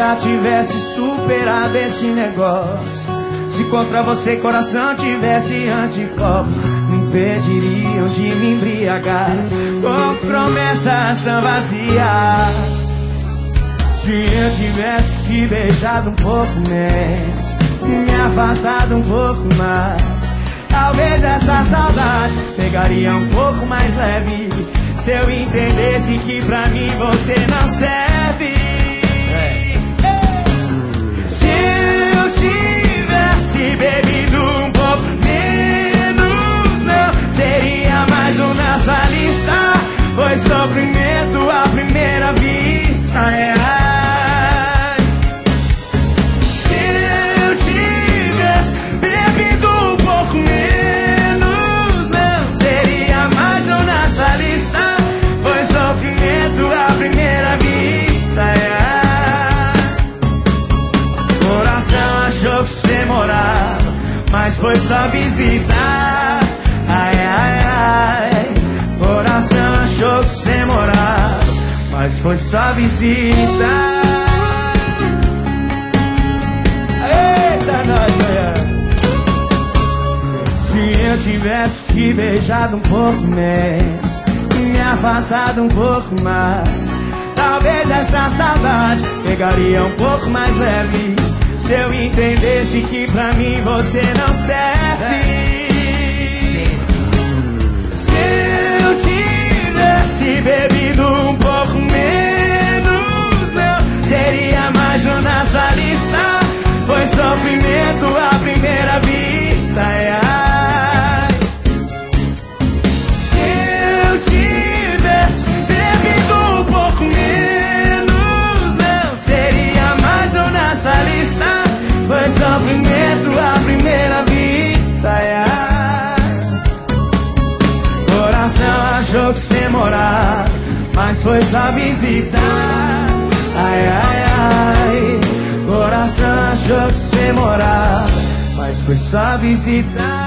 já tivesse superado esse negócio, se contra você coração tivesse anticorpos, me impediriam de me embriagar com promessas tão vazias. Se eu tivesse te beijado um pouco menos, me afastado um pouco mais, talvez essa saudade pegaria um pouco mais leve, se eu entendesse que pra mim você não serve. Se eu tivesse bebido um pouco menos, não seria mais um nessa lista. Foi sofrimento à primeira vista. Se eu tivesse bebido um pouco menos, não seria mais um nessa lista. Foi sofrimento à primeira vista. Coração achou que você morava, mas foi só visitar. Ai, ai, ai. Coração achou que você morava, mas foi só visitar. Eita, nós, Goiânia. Se eu tivesse te beijado um pouco menos, me afastado um pouco mais, talvez essa saudade pegaria um pouco mais leve, se eu entendesse que pra mim você não serve. Se eu tivesse bebido um pouco menos, não seria mais um nessa lista. Foi sofrimento à primeira vista. Se eu tivesse bebido um pouco menos, não seria mais um nessa lista. Foi sofrimento à primeira vista. Coração achou que você morava, mas foi só visitar. Ai, ai, ai. Coração achou que você morava, mas foi só visitar.